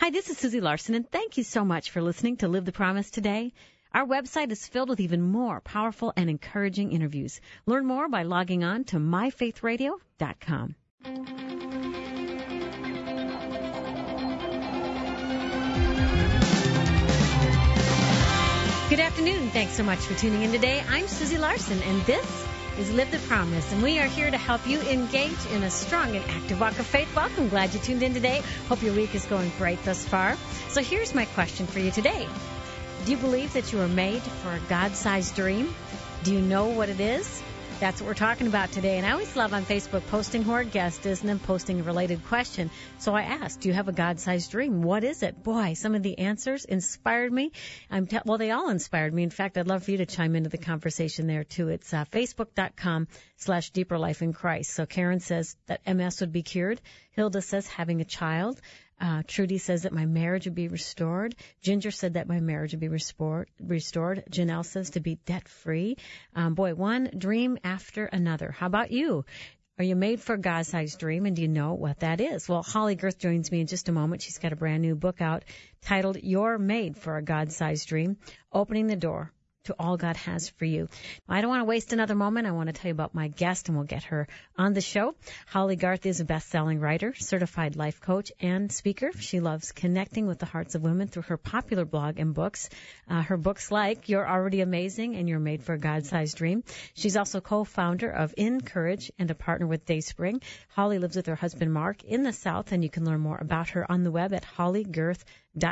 Hi, this is Susie Larson, and thank you so much for listening to Live the Promise today. Our website is filled with even more powerful and encouraging interviews. Learn more by logging on to myfaithradio.com. Good afternoon. Thanks so much for tuning in today. I'm Susie Larson, and this is Live the Promise, and we are here to help you engage in a strong and active walk of faith. Welcome. Glad you tuned in today. Hope your week is going great thus far. So here's my question for you today. Do you believe that you are made for a God-sized dream? Do you know what it is? That's what we're talking about today. And I always love on Facebook posting who our guest is and then posting a related question. So I asked, do you have a God-sized dream? What is it? Boy, some of the answers inspired me. Well, they all inspired me. In fact, I'd love for you to chime into the conversation there, too. It's facebook.com/Deeper Life in Christ. So Karen says that MS would be cured. Hilda says having a child. Trudy says that my marriage would be restored. Ginger said that my marriage would be restored. Janelle says to be debt-free. One dream after another. How about you? Are you made for a God-sized dream, and do you know what that is? Well, Holly Girth joins me in just a moment. She's got a brand new book out titled You're Made for a God-Sized Dream, Opening the Door to all God has for you. I don't want to waste another moment. I want to tell you about my guest, and we'll get her on the show. Holly Girth is a best-selling writer, certified life coach, and speaker. She loves connecting with the hearts of women through her popular blog and books. Her books like You're Already Amazing and You're Made for a God-Sized Dream. She's also co-founder of Encourage and a partner with Dayspring. Holly lives with her husband, Mark, in the South, and you can learn more about her on the web at hollygirth.com.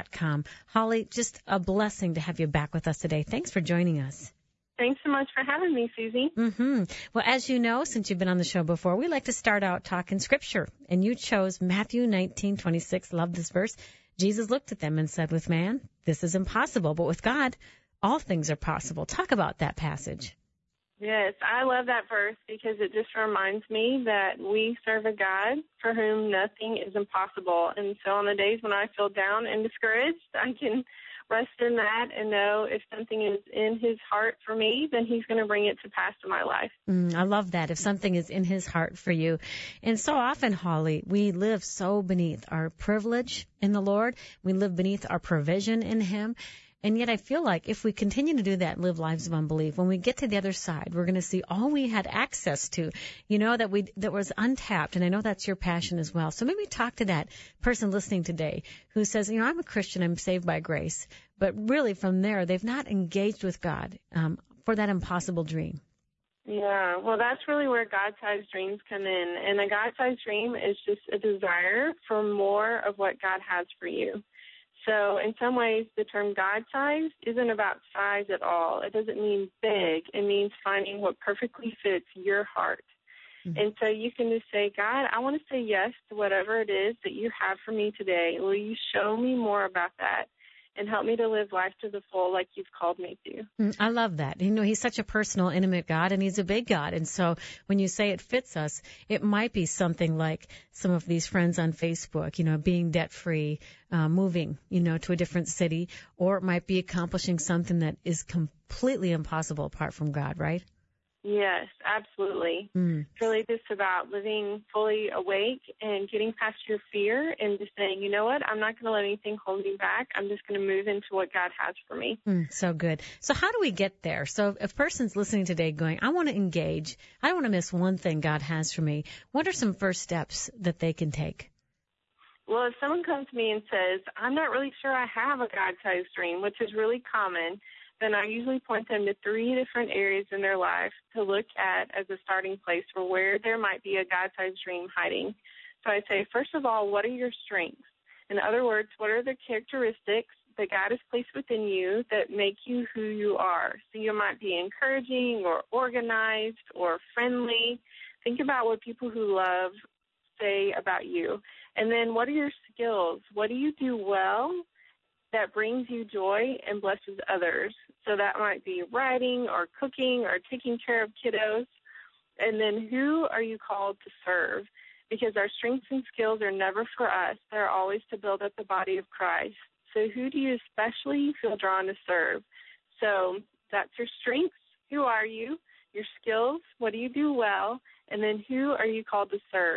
Holly, just a blessing to have you back with us today. Thanks for joining us. Thanks so much for having me, Susie. Well, as you know, since you've been on the show before, we like to start out talking Scripture. And you chose Matthew 19:26. Love this verse. Jesus looked at them and said, with man, this is impossible, but with God, all things are possible. Talk about that passage. Yes, I love that verse because it just reminds me that we serve a God for whom nothing is impossible. And so on the days when I feel down and discouraged, I can rest in that and know if something is in his heart for me, then he's going to bring it to pass in my life. I love that, if something is in his heart for you. And so often, Holly, we live so beneath our privilege in the Lord. We live beneath our provision in him. And yet I feel like if we continue to do that, live lives of unbelief, when we get to the other side, we're going to see all we had access to, that was untapped. And I know that's your passion as well. So maybe talk to that person listening today who says, I'm a Christian, I'm saved by grace. But really from there, they've not engaged with God for that impossible dream. Yeah, well, that's really where God-sized dreams come in. And a God-sized dream is just a desire for more of what God has for you. So in some ways, the term God-sized isn't about size at all. It doesn't mean big. It means finding what perfectly fits your heart. Mm-hmm. And so you can just say, God, I want to say yes to whatever it is that you have for me today. Will you show me more about that and help me to live life to the full like you've called me to? I love that. He's such a personal, intimate God, and he's a big God. And so when you say it fits us, it might be something like some of these friends on Facebook, being debt-free, moving, to a different city, or it might be accomplishing something that is completely impossible apart from God, right? Yes, absolutely. It's really just about living fully awake and getting past your fear and just saying, you know what, I'm not going to let anything hold me back. I'm just going to move into what God has for me. So good. So how do we get there? So if a person's listening today going, I want to engage, I don't want to miss one thing God has for me, what are some first steps that they can take? Well, if someone comes to me and says, I'm not really sure I have a God-sized dream, which is really common, then I usually point them to 3 different areas in their life to look at as a starting place for where there might be a God-sized dream hiding. So I say, first of all, what are your strengths? In other words, what are the characteristics that God has placed within you that make you who you are? So you might be encouraging or organized or friendly. Think about what people who love say about you. And then what are your skills? What do you do well that brings you joy and blesses others? So that might be writing or cooking or taking care of kiddos. And then who are you called to serve? Because our strengths and skills are never for us. They're always to build up the body of Christ. So who do you especially feel drawn to serve? So that's your strengths. Who are you? Your skills. What do you do well? And then who are you called to serve?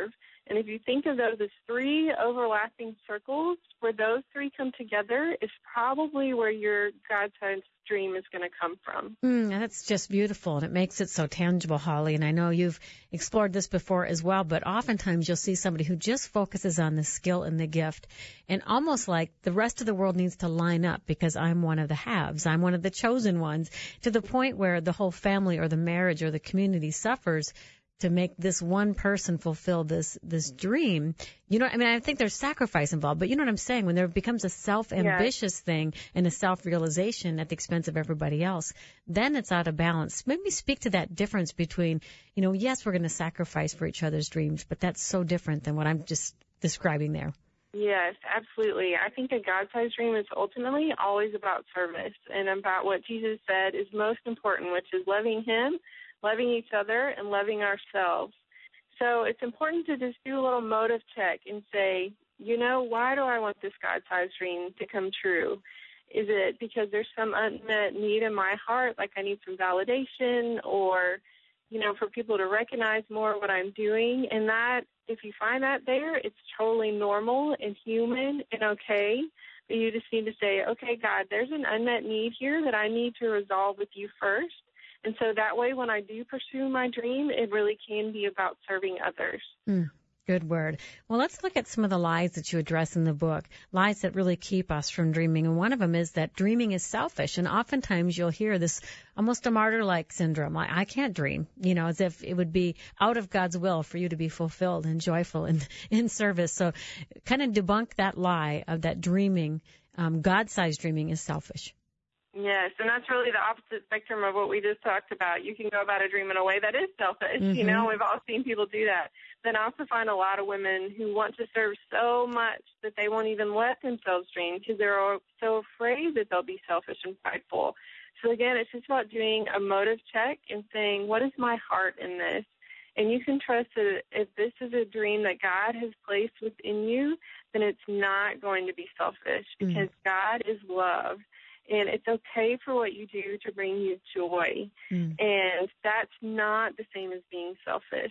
And if you think of those as three overlapping circles, where those three come together is probably where your God-sized dream is going to come from. That's just beautiful, and it makes it so tangible, Holly. And I know you've explored this before as well, but oftentimes you'll see somebody who just focuses on the skill and the gift, and almost like the rest of the world needs to line up because I'm one of the haves, I'm one of the chosen ones, to the point where the whole family or the marriage or the community suffers to make this one person fulfill this dream. You know, I mean, I think there's sacrifice involved, but you know what I'm saying? When there becomes a self-ambitious thing and a self-realization at the expense of everybody else, then it's out of balance. Maybe speak to that difference between, you know, yes, we're going to sacrifice for each other's dreams, but that's so different than what I'm just describing there. Yes, absolutely. I think a God-sized dream is ultimately always about service and about what Jesus said is most important, which is loving Him, loving each other, and loving ourselves. So it's important to just do a little motive check and say, you know, why do I want this God-sized dream to come true? Is it because there's some unmet need in my heart, like I need some validation, or, you know, for people to recognize more what I'm doing? And that, if you find that there, it's totally normal and human and okay. But you just need to say, okay, God, there's an unmet need here that I need to resolve with you first. And so that way, when I do pursue my dream, it really can be about serving others. Good word. Well, let's look at some of the lies that you address in the book, lies that really keep us from dreaming. And one of them is that dreaming is selfish. And oftentimes you'll hear this almost a martyr-like syndrome, like, I can't dream, you know, as if it would be out of God's will for you to be fulfilled and joyful and in service. So kind of debunk that lie of that dreaming, God-sized dreaming is selfish. Yes, and that's really the opposite spectrum of what we just talked about. You can go about a dream in a way that is selfish. You know, we've all seen people do that. Then I also find a lot of women who want to serve so much that they won't even let themselves dream because they're so afraid that they'll be selfish and prideful. So again, it's just about doing a motive check and saying, what is my heart in this? And you can trust that if this is a dream that God has placed within you, then it's not going to be selfish because God is love. And it's okay for what you do to bring you joy. And that's not the same as being selfish.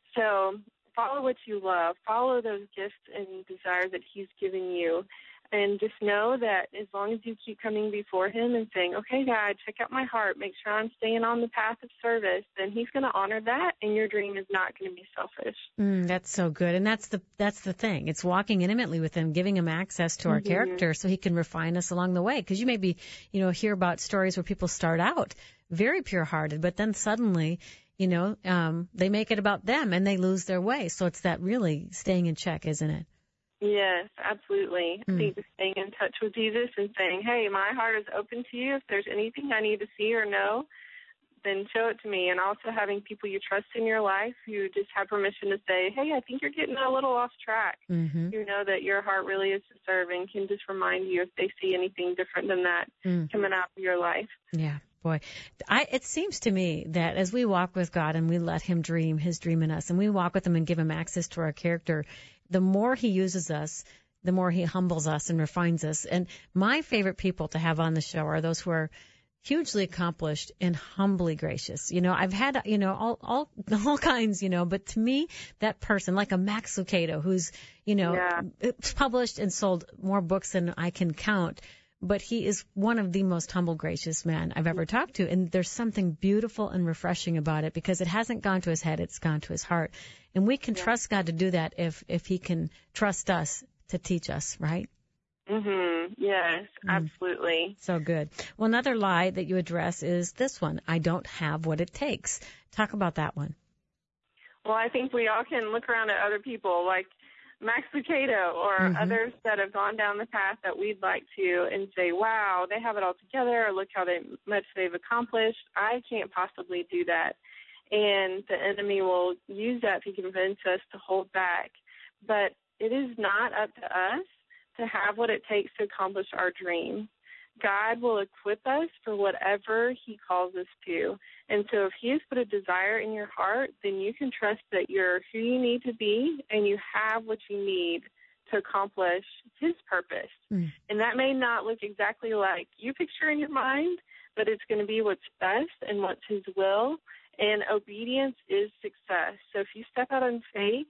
So follow what you love. Follow those gifts and desires that He's given you. And just know that as long as you keep coming before Him and saying, okay, God, check out my heart, make sure I'm staying on the path of service, then He's going to honor that, and your dream is not going to be selfish. That's so good. And that's the thing. It's walking intimately with Him, giving Him access to our character so He can refine us along the way. Because you may be, you know, hear about stories where people start out very pure-hearted, but then suddenly, you know, they make it about them and they lose their way. So it's that really staying in check, isn't it? Yes, absolutely. I think just staying in touch with Jesus and saying, hey, my heart is open to you. If there's anything I need to see or know, then show it to me. And also having people you trust in your life who just have permission to say, hey, I think you're getting a little off track. You know that your heart really is to serve and can just remind you if they see anything different than that coming out of your life. Yeah. Boy, it seems to me that as we walk with God and we let Him dream His dream in us, and we walk with Him and give Him access to our character, the more He uses us, the more He humbles us and refines us. And my favorite people to have on the show are those who are hugely accomplished and humbly gracious. You know, I've had, you know, all kinds, you know, but to me, that person, like a Max Lucado, who's, you know, published and sold more books than I can count, but he is one of the most humble, gracious men I've ever talked to. And there's something beautiful and refreshing about it because it hasn't gone to his head, it's gone to his heart. And we can trust God to do that if He can trust us to teach us, right? Yes, absolutely. So good. Well, another lie that you address is this one: I don't have what it takes. Talk about that one. Well, I think we all can look around at other people like Max Lucado or others that have gone down the path that we'd like to and say, wow, they have it all together, or look how much they've accomplished. I can't possibly do that. And the enemy will use that to convince us to hold back. But it is not up to us to have what it takes to accomplish our dream. God will equip us for whatever He calls us to. And so if He has put a desire in your heart, then you can trust that you're who you need to be and you have what you need to accomplish His purpose. And that may not look exactly like you picture in your mind, but it's going to be what's best and what's His will. And obedience is success. So if you step out in faith,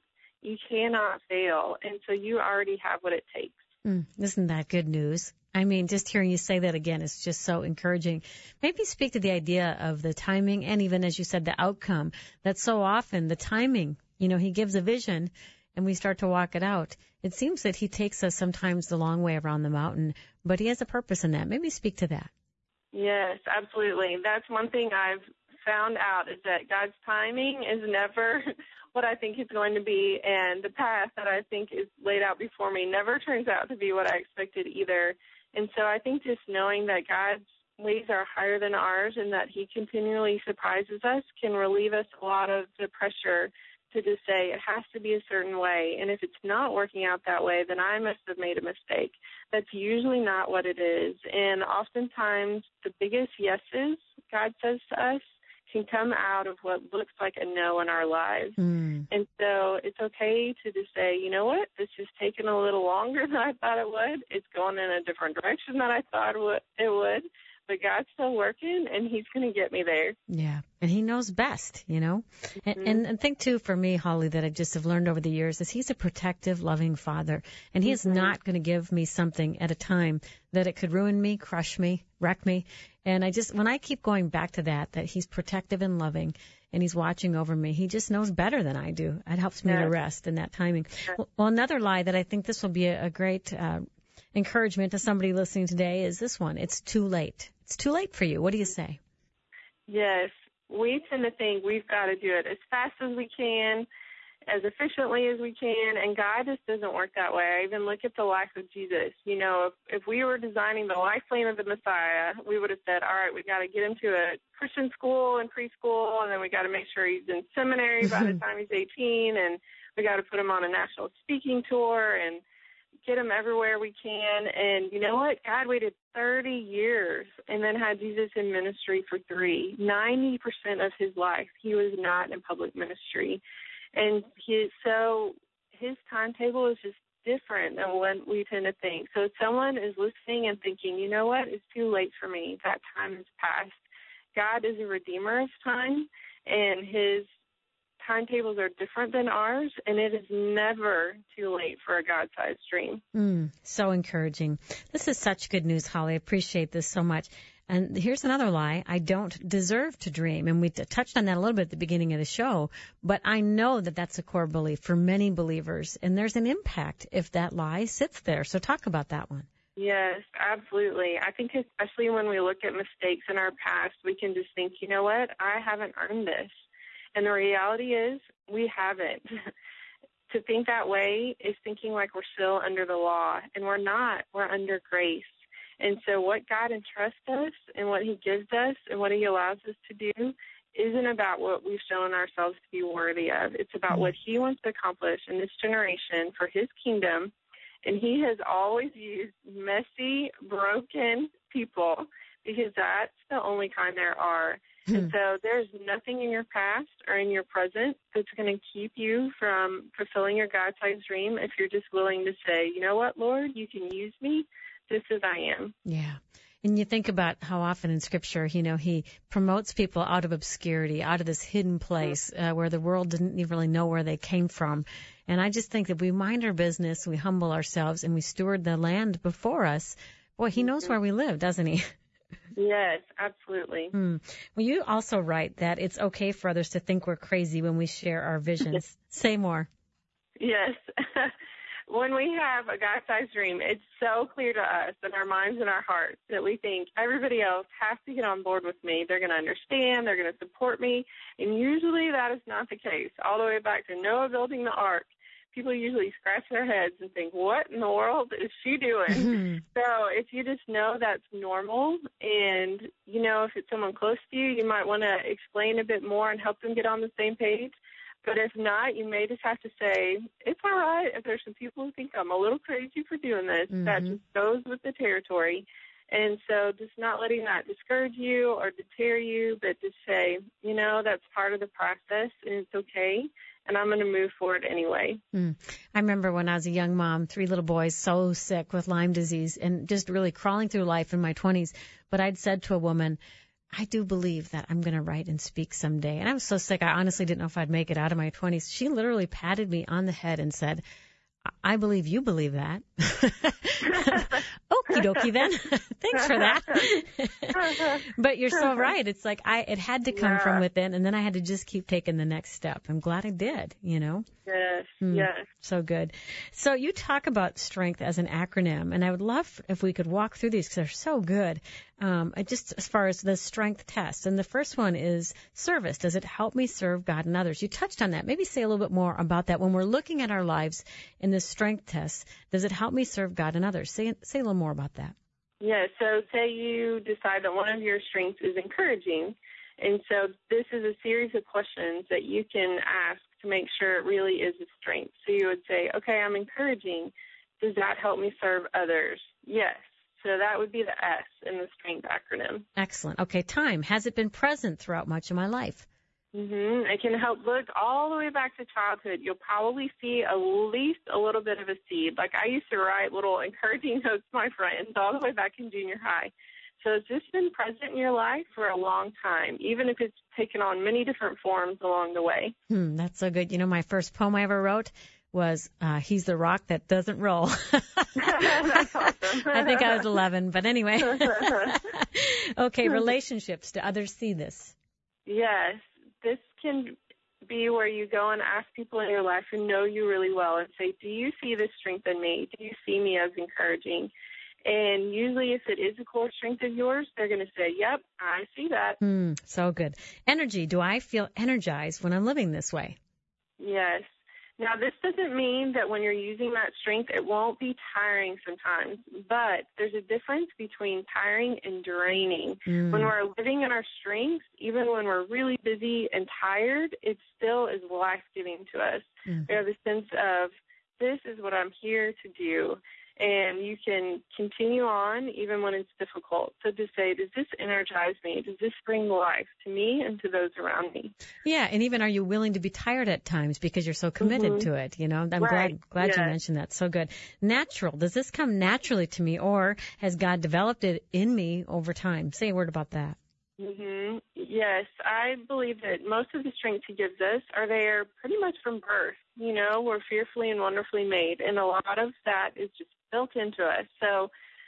You cannot fail. And so you already have what it takes. Isn't that good news? I mean, just hearing you say that again is just so encouraging. Maybe speak to the idea of the timing and even, as you said, the outcome. That's so often the timing. You know, he gives a vision and we start to walk it out. It seems that he takes us sometimes the long way around the mountain, but he has a purpose in that. Maybe speak to that. Yes, absolutely. That's one thing I've found out is that God's timing is never what I think it's going to be, and the path that I think is laid out before me never turns out to be what I expected either. And so I think just knowing that God's ways are higher than ours and that he continually surprises us can relieve us a lot of the pressure to just say it has to be a certain way. And if it's not working out that way, then I must have made a mistake. That's usually not what it is. And oftentimes the biggest yeses God says to us can come out of what looks like a no in our lives. And so it's okay to just say, you know what, this is taking a little longer than I thought it would. It's going in a different direction than I thought it would. But God's still working, and he's going to get me there. Yeah, and he knows best, you know. And think, too, for me, Holly, that I just have learned over the years is he's a protective, loving father. And he is not going to give me something at a time that it could ruin me, crush me, wreck me. And when I keep going back to that he's protective and loving, and he's watching over me, he just knows better than I do. It helps me to rest in that timing. Well, another lie that I think this will be a great encouragement to somebody listening today is this one. It's too late. It's too late for you. What do you say? Yes. We tend to think we've got to do it as fast as we can, as efficiently as we can, and God just doesn't work that way. I even look at the life of Jesus. You know, if we were designing the life plan of the Messiah, we would have said, all right, we got to get him to a Christian school and preschool, and then we got to make sure he's in seminary by the time he's 18, and we got to put him on a national speaking tour and get him everywhere we can. And you know what? God waited 30 years and then had Jesus in ministry for 3. 90% of his life, he was not in public ministry. And so his timetable is just different than what we tend to think. So if someone is listening and thinking, you know what, it's too late for me, that time has passed. God is a redeemer of time, and his timetables are different than ours, and it is never too late for a God-sized dream. So encouraging. This is such good news, Holly. I appreciate this so much. And here's another lie. I don't deserve to dream. And we touched on that a little bit at the beginning of the show, but I know that that's a core belief for many believers, and there's an impact if that lie sits there. So talk about that one. Yes, absolutely. I think especially when we look at mistakes in our past, we can just think, you know what, I haven't earned this. And the reality is we haven't. To think that way is thinking like we're still under the law, and we're not. We're under grace. And so what God entrusts us and what he gives us and what he allows us to do isn't about what we've shown ourselves to be worthy of. It's about what he wants to accomplish in this generation for his kingdom. And he has always used messy, broken people because that's the only kind there are. And so there's nothing in your past or in your present that's going to keep you from fulfilling your God-sized dream if you're just willing to say, you know what, Lord, you can use me just as I am. Yeah. And you think about how often in Scripture, you know, he promotes people out of obscurity, out of this hidden place where the world didn't even really know where they came from. And I just think that we mind our business, we humble ourselves, and we steward the land before us. Boy, he knows where we live, doesn't he? Yes, absolutely. Well, you also write that it's okay for others to think we're crazy when we share our visions. Say more. Yes. When we have a God-sized dream, it's so clear to us in our minds and our hearts that we think everybody else has to get on board with me. They're going to understand. They're going to support me. And usually that is not the case. All the way back to Noah building the ark, people usually scratch their heads and think, what in the world is she doing? So if you just know that's normal and, you know, if it's someone close to you, you might want to explain a bit more and help them get on the same page. But if not, you may just have to say, it's all right if there's some people who think I'm a little crazy for doing this. That just goes with the territory. And so just not letting that discourage you or deter you, but just say, you know, that's part of the process and it's okay. And I'm going to move forward anyway. I remember when I was a young mom, 3 little boys so sick with Lyme disease and just really crawling through life in my 20s. But I'd said to a woman, I do believe that I'm going to write and speak someday. And I was so sick, I honestly didn't know if I'd make it out of my 20s. She literally patted me on the head and said, I believe you believe that. Okie dokie then. Thanks for that. But you're so right. It's like it had to come from within, and then I had to just keep taking the next step. I'm glad I did, Yes, yes. So good. So you talk about strength as an acronym, and I would love if we could walk through these because they're so good. Just as far as the strength test. And the first one is service. Does it help me serve God and others? You touched on that. Maybe say a little bit more about that. When we're looking at our lives in this strength test, does it help me serve God and others? Say a little more about that. Yeah, so say you decide that one of your strengths is encouraging. And so this is a series of questions that you can ask to make sure it really is a strength. So you would say, okay, I'm encouraging. Does that help me serve others? Yes. So that would be the S in the strength acronym. Excellent. Okay, time. Has it been present throughout much of my life? Mm-hmm. It can help look all the way back to childhood. You'll probably see at least a little bit of a seed. Like I used to write little encouraging notes to my friends all the way back in junior high. So it's just been present in your life for a long time, even if it's taken on many different forms along the way. That's so good. My first poem I ever wrote was He's the Rock That Doesn't Roll. That's awesome. I think I was 11, but anyway. Okay, relationships. Do others see this? Yes. This can be where you go and ask people in your life who know you really well and say, do you see this strength in me? Do you see me as encouraging? And usually if it is a core strength of yours, they're going to say, yep, I see that. So good. Energy. Do I feel energized when I'm living this way? Yes. Now, this doesn't mean that when you're using that strength, it won't be tiring sometimes, but there's a difference between tiring and draining. When we're living in our strengths, even when we're really busy and tired, it still is life-giving to us. We have a sense of, this is what I'm here to do. And you can continue on even when it's difficult. So to say, does this energize me? Does this bring life to me and to those around me? Yeah, and even are you willing to be tired at times because you're so committed to it? I'm glad you mentioned that. So good. Natural. Does this come naturally to me, or has God developed it in me over time? Say a word about that. Yes, I believe that most of the strengths he gives us are there pretty much from birth. We're fearfully and wonderfully made, and a lot of that is just built into us. So,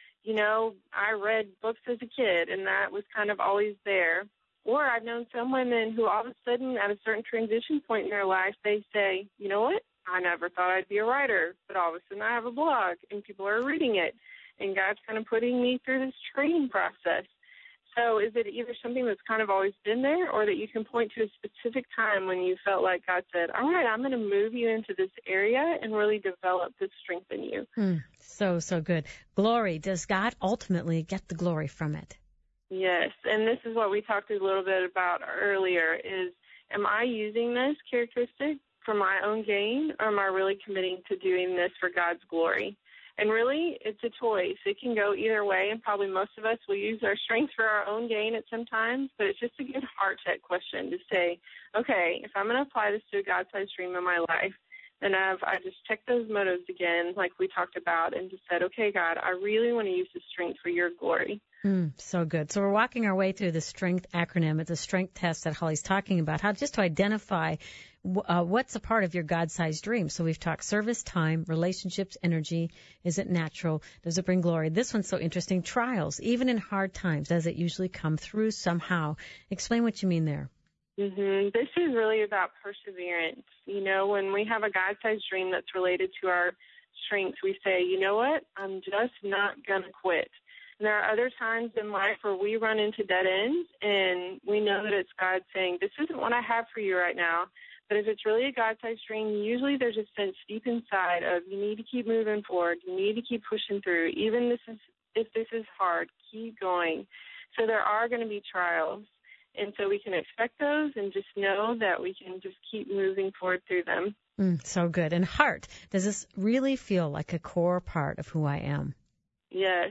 I read books as a kid, and that was kind of always there. Or I've known some women who all of a sudden at a certain transition point in their life, they say, you know what, I never thought I'd be a writer, but all of a sudden I have a blog, and people are reading it, and God's kind of putting me through this training process. So is it either something that's kind of always been there, or that you can point to a specific time when you felt like God said, all right, I'm going to move you into this area and really develop this strength in you? So good. Glory. Does God ultimately get the glory from it? Yes, and this is what we talked a little bit about earlier, is am I using this characteristic for my own gain, or am I really committing to doing this for God's glory? And really, it's a choice. It can go either way, and probably most of us will use our strengths for our own gain at some times, but it's just a good heart check question to say, okay, if I'm going to apply this to a God-sized dream in my life, then I just checked those motives again, like we talked about, and just said, okay, God, I really want to use this strength for your glory. So good. So we're walking our way through the strength acronym. It's a strength test that Holly's talking about, how just to identify what's a part of your God-sized dream. So we've talked service, time, relationships, energy. Is it natural? Does it bring glory? This one's so interesting. Trials, even in hard times, does it usually come through somehow? Explain what you mean there. This is really about perseverance. When we have a God-sized dream that's related to our strengths, we say, you know what, I'm just not going to quit. And there are other times in life where we run into dead ends, and we know that it's God saying, this isn't what I have for you right now. But if it's really a God-sized dream, usually there's a sense deep inside of you need to keep moving forward. You need to keep pushing through. Even if this is hard, keep going. So there are going to be trials. And so we can expect those and just know that we can just keep moving forward through them. So good. And heart, does this really feel like a core part of who I am? Yes.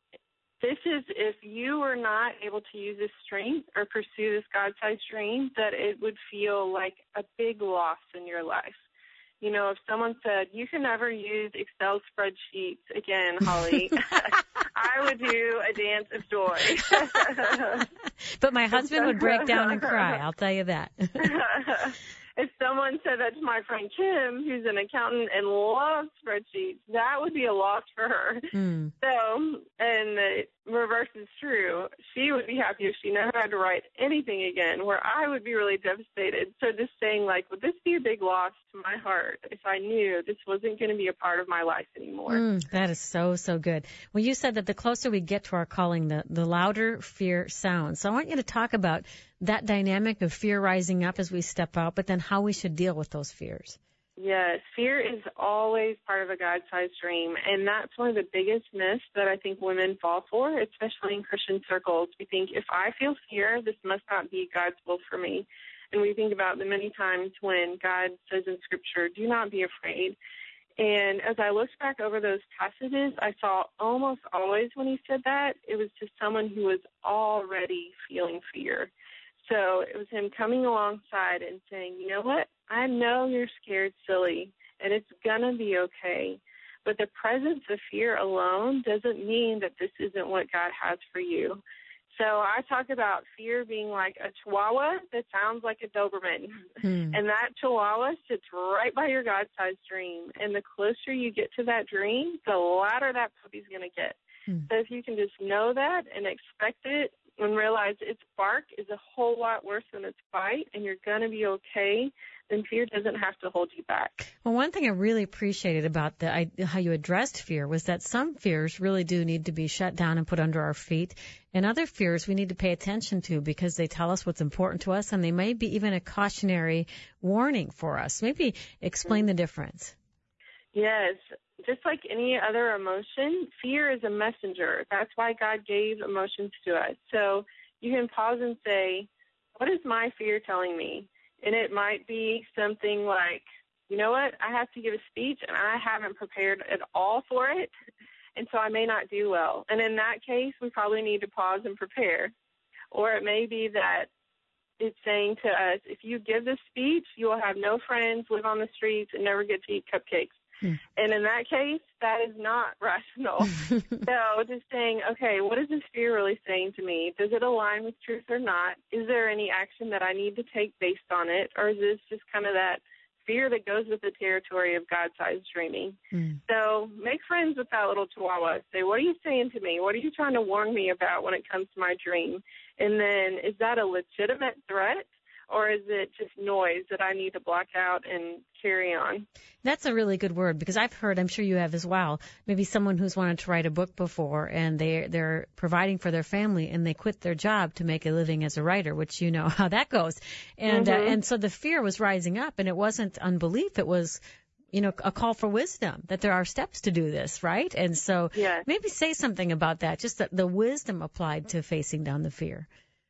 This is if you were not able to use this strength or pursue this God-sized dream, that it would feel like a big loss in your life. If someone said, you can never use Excel spreadsheets again, Holly, I would do a dance of joy. But my husband would break down and cry, I'll tell you that. If someone said that to my friend Kim, who's an accountant and loves spreadsheets, that would be a loss for her. Mm. So, and the reverse is true. She would be happy if she never had to write anything again, where I would be really devastated. So just saying, like, would this be a big loss to my heart if I knew this wasn't going to be a part of my life anymore? That is so, so good. Well, you said that the closer we get to our calling, the louder fear sounds. So I want you to talk about that dynamic of fear rising up as we step out, but then how we should deal with those fears. Yes, fear is always part of a God-sized dream, and that's one of the biggest myths that I think women fall for, especially in Christian circles. We think, if I feel fear, this must not be God's will for me. And we think about the many times when God says in Scripture, do not be afraid. And as I looked back over those passages, I saw almost always when he said that, it was to someone who was already feeling fear. So it was him coming alongside and saying, you know what, I know you're scared silly, and it's going to be okay. But the presence of fear alone doesn't mean that this isn't what God has for you. So I talk about fear being like a chihuahua that sounds like a Doberman. And that chihuahua sits right by your God-sized dream. And the closer you get to that dream, the louder that puppy's going to get. So if you can just know that and expect it and realize its bark is a whole lot worse than its bite, and you're going to be okay, then fear doesn't have to hold you back. Well, one thing I really appreciated about how you addressed fear was that some fears really do need to be shut down and put under our feet, and other fears we need to pay attention to because they tell us what's important to us, and they may be even a cautionary warning for us. Maybe explain the difference. Yes. Just like any other emotion, fear is a messenger. That's why God gave emotions to us. So you can pause and say, what is my fear telling me? And it might be something like, you know what, I have to give a speech and I haven't prepared at all for it, and so I may not do well. And in that case, we probably need to pause and prepare. Or it may be that it's saying to us, if you give this speech, you will have no friends, live on the streets, and never get to eat cupcakes. And in that case, that is not rational. So just saying, okay, what is this fear really saying to me? Does it align with truth or not? Is there any action that I need to take based on it? Or is this just kind of that fear that goes with the territory of God-sized dreaming? So make friends with that little chihuahua. Say, what are you saying to me? What are you trying to warn me about when it comes to my dream? And then, is that a legitimate threat? Or is it just noise that I need to block out and carry on? That's a really good word, because I've heard, I'm sure you have as well, maybe someone who's wanted to write a book before and they're providing for their family and they quit their job to make a living as a writer, which you know how that goes. And and so the fear was rising up, and it wasn't unbelief. It was, you know, a call for wisdom, that there are steps to do this, right? And so maybe say something about that, just the wisdom applied to facing down the fear.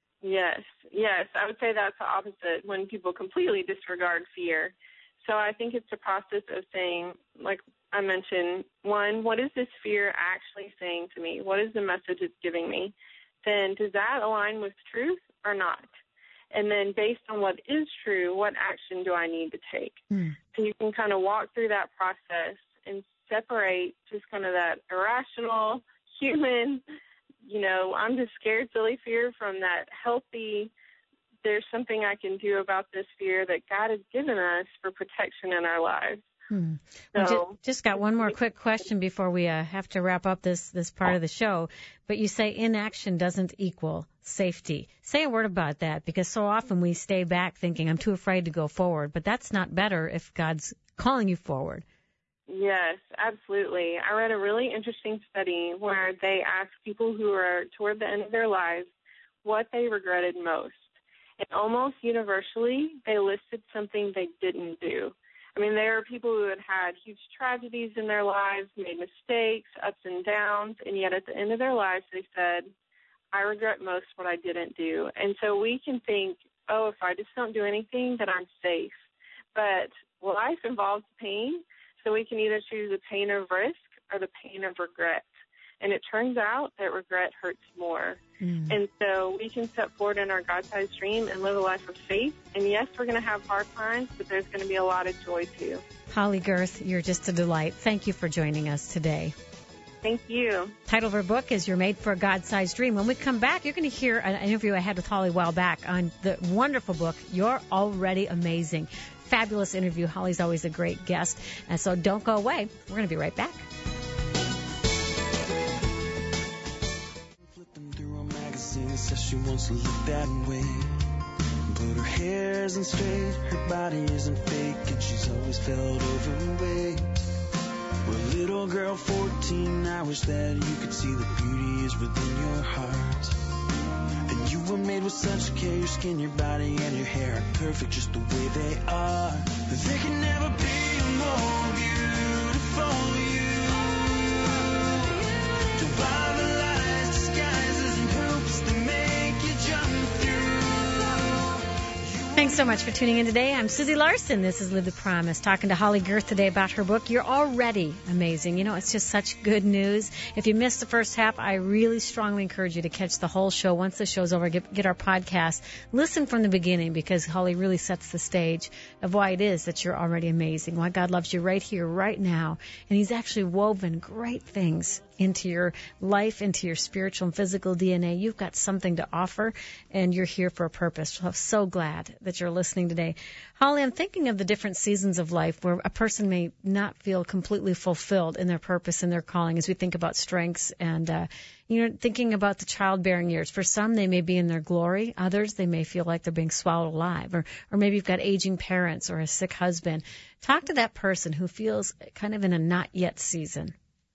Yes, I would say that's the opposite, when people completely disregard fear. So I think it's a process of saying, like I mentioned, one, what is this fear actually saying to me? What is the message it's giving me? Then does that align with truth or not? And then based on what is true, what action do I need to take? So you can kind of walk through that process and separate just kind of that irrational, human, you know, I'm just scared, silly fear from that healthy, there's something I can do about this fear that God has given us for protection in our lives. So, just got one more quick question before we have to wrap up this part of the show. But you say inaction doesn't equal safety. Say a word about that, because so often we stay back thinking, I'm too afraid to go forward. But that's not better if God's calling you forward. Yes, absolutely. I read a really interesting study where they asked people who are toward the end of their lives what they regretted most. And almost universally, they listed something they didn't do. I mean, there are people who had huge tragedies in their lives, made mistakes, ups and downs, and yet at the end of their lives they said, I regret most what I didn't do. And so we can think, oh, if I just don't do anything, then I'm safe. But life involves pain, so we can either choose the pain of risk or the pain of regret. And it turns out that regret hurts more. And so we can step forward in our God-sized dream and live a life of faith. And yes, we're going to have hard times, but there's going to be a lot of joy too. Holly Gerth, you're just a delight. Thank you for joining us today. Thank you. Title of her book is You're Made for a God-Sized Dream. When we come back, you're going to hear an interview I had with Holly a while back on the wonderful book, You're Already Amazing. Fabulous interview. Holly's always a great guest. And so don't go away. We're going to be right back. Flipping through a magazine, says she wants to look that way. But her hair isn't straight, her body isn't fake, and she's always felt overweight. Well, little girl, 14, I wish that you could see the beauty is within your heart. And you were made with such care, your skin, your body, and your hair are perfect just the way they are. There can never be a more beautiful you. Don't buy the lies, disguises, and hopes that make you jump through. Thanks so much for tuning in today. I'm Susie Larson. This is Live the Promise, talking to Holly Girth today about her book, You're Already Amazing. You know, it's just such good news. If you missed the first half, I really strongly encourage you to catch the whole show. Once the show's over, get our podcast. Listen from the beginning, because Holly really sets the stage of why it is that you're already amazing, why God loves you right here, right now. And He's actually woven great things into your life, into your spiritual and physical DNA. You've got something to offer, and you're here for a purpose. So I'm so glad that you're listening today. Holly, I'm thinking of the different seasons of life where a person may not feel completely fulfilled in their purpose and their calling, as we think about strengths and, thinking about the childbearing years. For some, they may be in their glory. Others, they may feel like they're being swallowed alive. Or maybe you've got aging parents or a sick husband. Talk to that person who feels kind of in a not yet season.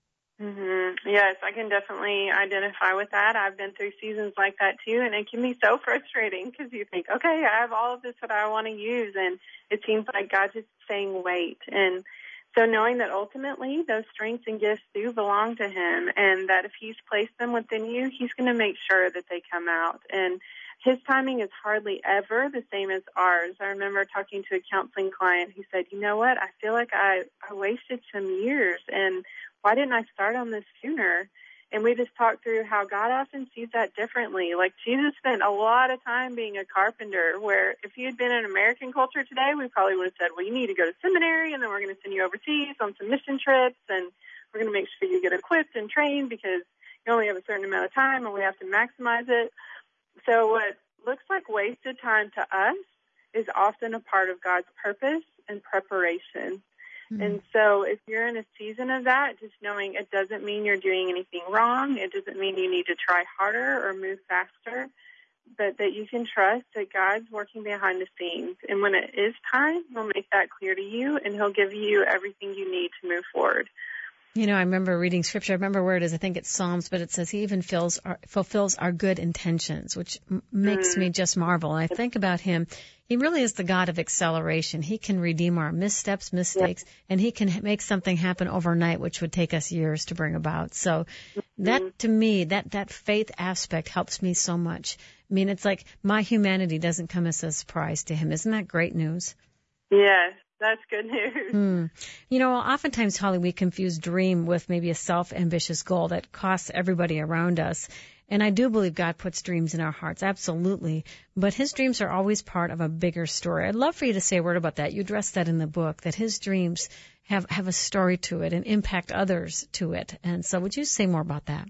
Yes, I can definitely identify with that. I've been through seasons like that too, and it can be so frustrating because you think, okay, I have all of this that I want to use, and it seems like God's just saying wait. And so knowing that ultimately those strengths and gifts do belong to Him, and that if He's placed them within you, He's going to make sure that they come out. And His timing is hardly ever the same as ours. I remember talking to a counseling client who said, you know what, I feel like I wasted some years, and why didn't I start on this sooner? And we just talked through how God often sees that differently. Like Jesus spent a lot of time being a carpenter, where if he had been in American culture today, we probably would have said, well, you need to go to seminary, and then we're going to send you overseas on some mission trips, and we're going to make sure you get equipped and trained because you only have a certain amount of time and we have to maximize it. So what looks like wasted time to us is often a part of God's purpose and preparation. And so if you're in a season of that, just knowing it doesn't mean you're doing anything wrong. It doesn't mean you need to try harder or move faster, but that you can trust that God's working behind the scenes. And when it is time, He'll make that clear to you, and He'll give you everything you need to move forward. You know, I remember reading scripture. I remember where it is. I think it's Psalms, but it says He even fulfills our good intentions, which makes me just marvel. And I think about Him. He really is the God of acceleration. He can redeem our missteps, mistakes, and He can make something happen overnight, which would take us years to bring about. So that, to me, that faith aspect helps me so much. I mean, it's like my humanity doesn't come as a surprise to Him. Isn't that great news? Yes. That's good news. You know, oftentimes, Holly, we confuse dream with maybe a self-ambitious goal that costs everybody around us. And I do believe God puts dreams in our hearts, absolutely. But His dreams are always part of a bigger story. I'd love for you to say a word about that. You addressed that in the book, that His dreams have a story to it and impact others to it. And so would you say more about that?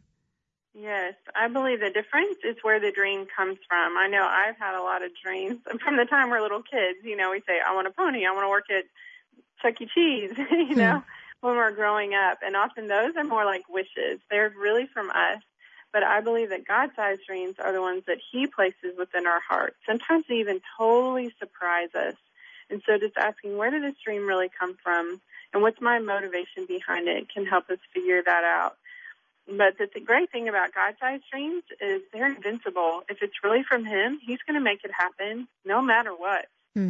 Yes, I believe the difference is where the dream comes from. I know I've had a lot of dreams from the time we're little kids. You know, we say, I want a pony, I want to work at Chuck E. Cheese, when we're growing up. And often those are more like wishes. They're really from us. But I believe that God-sized dreams are the ones that He places within our hearts. Sometimes they even totally surprise us. And so just asking, where did this dream really come from? And what's my motivation behind it can help us figure that out. But the great thing about God-sized dreams is they're invincible. If it's really from Him, He's going to make it happen no matter what.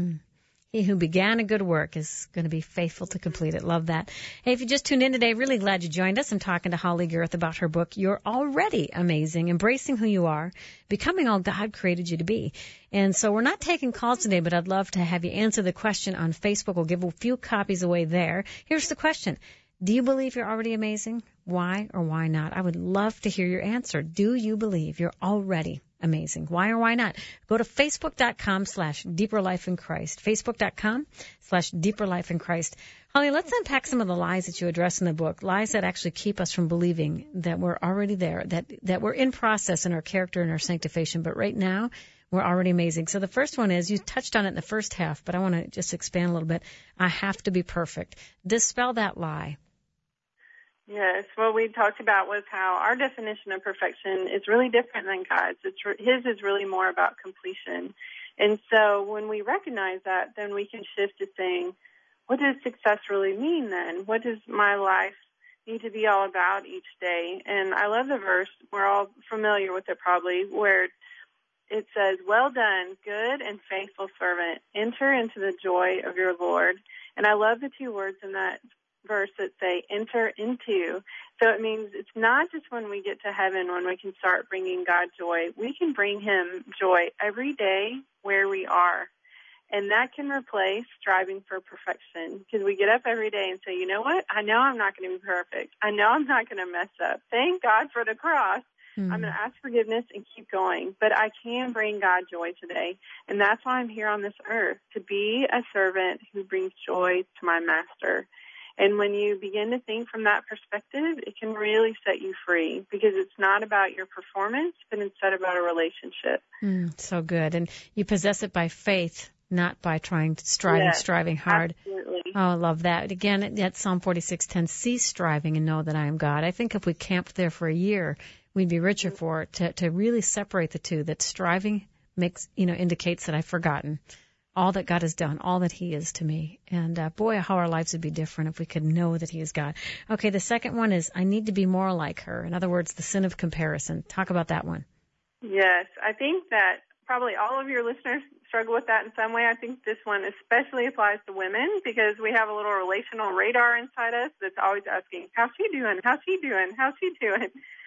He who began a good work is going to be faithful to complete it. Love that. Hey, if you just tuned in today, really glad you joined us. I'm talking to Holly Girth about her book, You're Already Amazing, Embracing Who You Are, Becoming All God Created You to Be. And so we're not taking calls today, but I'd love to have you answer the question on Facebook. We'll give a few copies away there. Here's the question. Do you believe you're already amazing? Why or why not? I would love to hear your answer. Do you believe you're already amazing? Why or why not? Go to Facebook.com/deeperlifeinchrist. Facebook.com/deeperlifeinchrist. Holly, let's unpack some of the lies that you address in the book, lies that actually keep us from believing that we're already there, that we're in process in our character and our sanctification, but right now we're already amazing. So the first one is, you touched on it in the first half, but I want to just expand a little bit. I have to be perfect. Dispel that lie. Yes, what we talked about was how our definition of perfection is really different than God's. His is really more about completion. And so when we recognize that, then we can shift to saying, what does success really mean then? What does my life need to be all about each day? And I love the verse, we're all familiar with it probably, where it says, well done, good and faithful servant. Enter into the joy of your Lord. And I love the two words in that verse that say enter into. So it means it's not just when we get to heaven when we can start bringing God joy. We can bring him joy every day where we are. And that can replace striving for perfection, because we get up every day and say, you know what? I know I'm not going to be perfect. I know I'm not going to mess up. Thank God for the cross. I'm going to ask forgiveness and keep going. But I can bring God joy today. And that's why I'm here on this earth, to be a servant who brings joy to my master. And when you begin to think from that perspective, it can really set you free, because it's not about your performance, but instead about a relationship. So good. And you possess it by faith, not by striving hard. Absolutely. Oh, I love that. Again, that's Psalm 46:10, cease striving and know that I am God. I think if we camped there for a year, we'd be richer for it, to really separate the two, that striving indicates that I've forgotten all that God has done, all that he is to me. And boy, how our lives would be different if we could know that he is God. Okay, the second one is, I need to be more like her. In other words, the sin of comparison. Talk about that one. Yes, I think that probably all of your listeners struggle with that in some way. I think this one especially applies to women, because we have a little relational radar inside us that's always asking, how's she doing? How's he doing? How's she doing?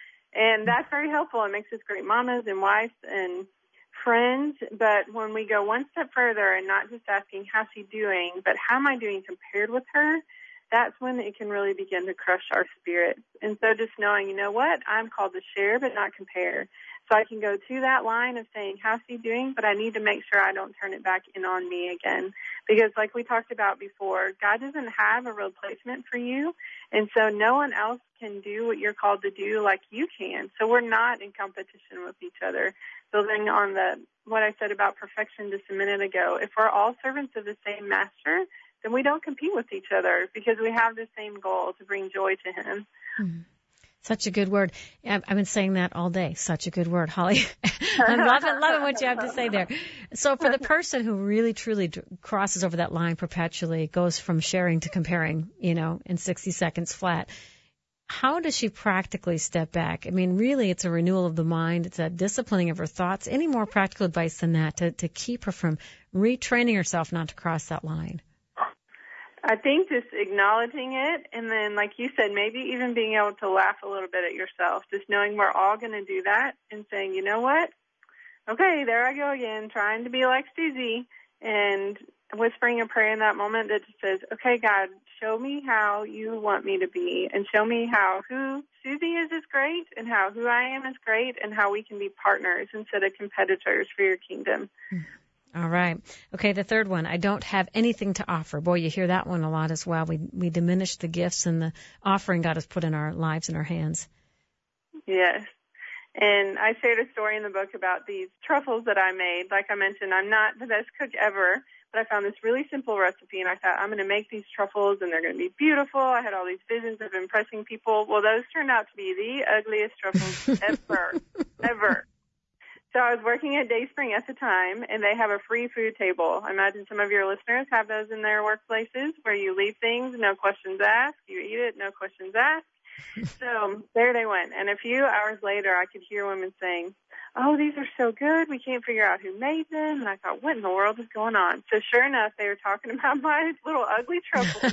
And that's very helpful. It makes us great mamas and wives and friends. But when we go one step further and not just asking, how's she doing, but how am I doing compared with her, that's when it can really begin to crush our spirits. And so just knowing, you know what, I'm called to share but not compare. So I can go to that line of saying, how's he doing? But I need to make sure I don't turn it back in on me again. Because like we talked about before, God doesn't have a replacement for you. And so no one else can do what you're called to do like you can. So we're not in competition with each other. Building on what I said about perfection just a minute ago, if we're all servants of the same master, then we don't compete with each other, because we have the same goal, to bring joy to him. Such a good word. I've been saying that all day. Such a good word, Holly. I'm loving what you have to say there. So for the person who really, truly crosses over that line perpetually, goes from sharing to comparing, in 60 seconds flat, how does she practically step back? I mean, really, it's a renewal of the mind. It's a disciplining of her thoughts. Any more practical advice than that to keep her from retraining herself not to cross that line? I think just acknowledging it, and then, like you said, maybe even being able to laugh a little bit at yourself, just knowing we're all going to do that and saying, you know what? Okay, there I go again, trying to be like Susie, and whispering a prayer in that moment that just says, okay, God, show me how you want me to be, and show me how who Susie is great, and how who I am is great, and how we can be partners instead of competitors for your kingdom. All right. Okay, the third one, I don't have anything to offer. Boy, you hear that one a lot as well. We diminish the gifts and the offering God has put in our lives and our hands. Yes. And I shared a story in the book about these truffles that I made. Like I mentioned, I'm not the best cook ever, but I found this really simple recipe, and I thought, I'm going to make these truffles, and they're going to be beautiful. I had all these visions of impressing people. Well, those turned out to be the ugliest truffles ever. So I was working at Dayspring at the time, and they have a free food table. I imagine some of your listeners have those in their workplaces where you leave things, no questions asked. You eat it, no questions asked. So there they went. And a few hours later, I could hear women saying, oh, these are so good. We can't figure out who made them. And I thought, what in the world is going on? So sure enough, they were talking about my little ugly truffles.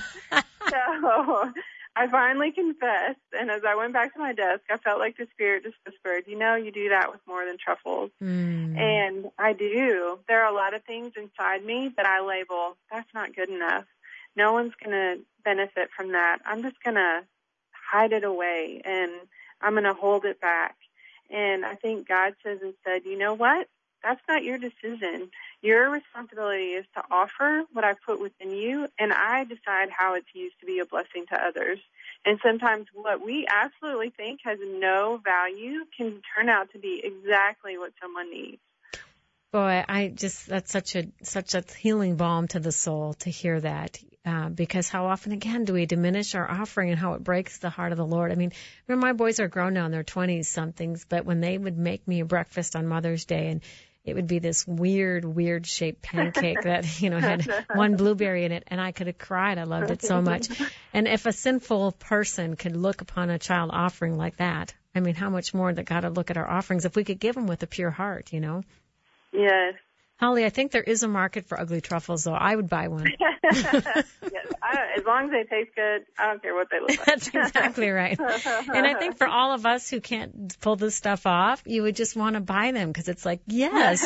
So I finally confessed, and as I went back to my desk, I felt like the Spirit just whispered, you do that with more than truffles. And I do. There are a lot of things inside me that I label, that's not good enough. No one's going to benefit from that. I'm just going to hide it away, and I'm going to hold it back. And I think God says instead, you know what? That's not your decision. Your responsibility is to offer what I put within you, and I decide how it's used to be a blessing to others. And sometimes what we absolutely think has no value can turn out to be exactly what someone needs. Boy, that's such a healing balm to the soul to hear that. Because how often, again, do we diminish our offering and how it breaks the heart of the Lord? I mean, remember, my boys are grown now in their 20s-somethings, but when they would make me a breakfast on Mother's Day, and it would be this weird shaped pancake that, had one blueberry in it, and I could have cried. I loved it so much. And if a sinful person could look upon a child offering like that, I mean, how much more that God would look at our offerings if we could give them with a pure heart, Yes. Holly, I think there is a market for ugly truffles, though. I would buy one. Yes, as long as they taste good, I don't care what they look like. That's exactly right. And I think for all of us who can't pull this stuff off, you would just want to buy them because it's like, yes,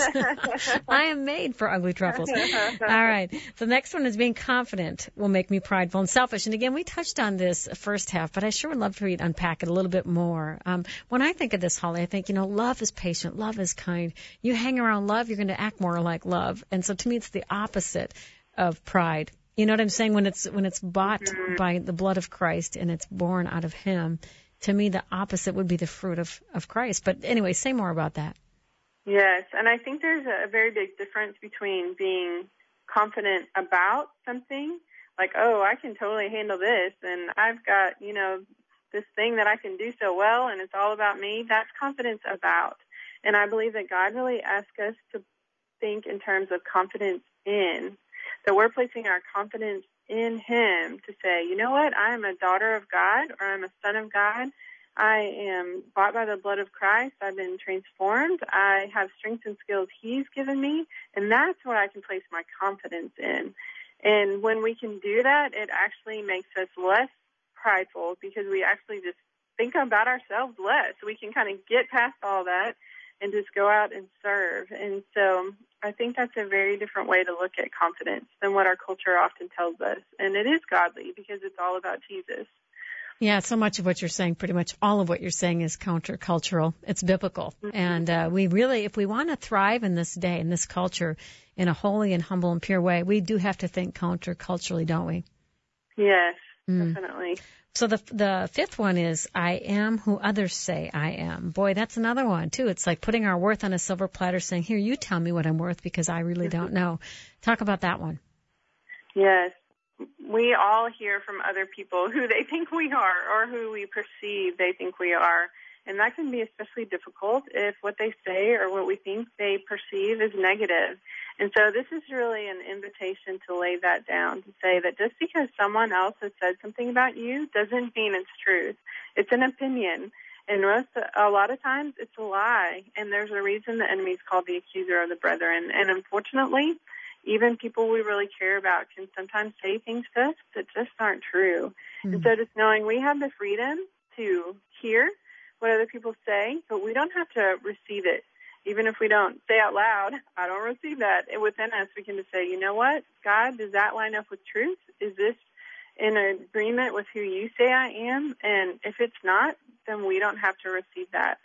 I am made for ugly truffles. All right. The next one is being confident will make me prideful and selfish. And again, we touched on this first half, but I sure would love for you to unpack it a little bit more. When I think of this, Holly, I think, love is patient, love is kind. You hang around love, you're going to act more like love. And so to me, it's the opposite of pride. You know what I'm saying? When it's bought by the blood of Christ and it's born out of Him, to me, the opposite would be the fruit of Christ. But anyway, say more about that. Yes, and I think there's a very big difference between being confident about something, like, oh, I can totally handle this, and I've got, this thing that I can do so well, and it's all about me. That's confidence about. And I believe that God really asks us to think in terms of confidence in, that we're placing our confidence in Him to say, you know what, I am a daughter of God, or I'm a son of God. I am bought by the blood of Christ. I've been transformed. I have strengths and skills He's given me, and that's what I can place my confidence in. And when we can do that, it actually makes us less prideful because we actually just think about ourselves less. We can kind of get past all that and just go out and serve. And so I think that's a very different way to look at confidence than what our culture often tells us. And it is godly because it's all about Jesus. Yeah, so much of what you're saying, pretty much all of what you're saying is countercultural. It's biblical. Mm-hmm. And we really, if we want to thrive in this day, in this culture, in a holy and humble and pure way, we do have to think counterculturally, don't we? Yes, definitely. So the fifth one is, I am who others say I am. Boy, that's another one, too. It's like putting our worth on a silver platter, saying, here, you tell me what I'm worth because I really don't know. Talk about that one. Yes. We all hear from other people who they think we are or who we perceive they think we are. And that can be especially difficult if what they say or what we think they perceive is negative. And so this is really an invitation to lay that down, to say that just because someone else has said something about you doesn't mean it's truth. It's an opinion. And a lot of times it's a lie. And there's a reason the enemy is called the accuser of the brethren. And unfortunately, even people we really care about can sometimes say things to us that just aren't true. Mm-hmm. And so just knowing we have the freedom to hear what other people say, but we don't have to receive it. Even if we don't say out loud, I don't receive that. And within us, we can just say, you know what, God, does that line up with truth? Is this in agreement with who you say I am? And if it's not, then we don't have to receive that.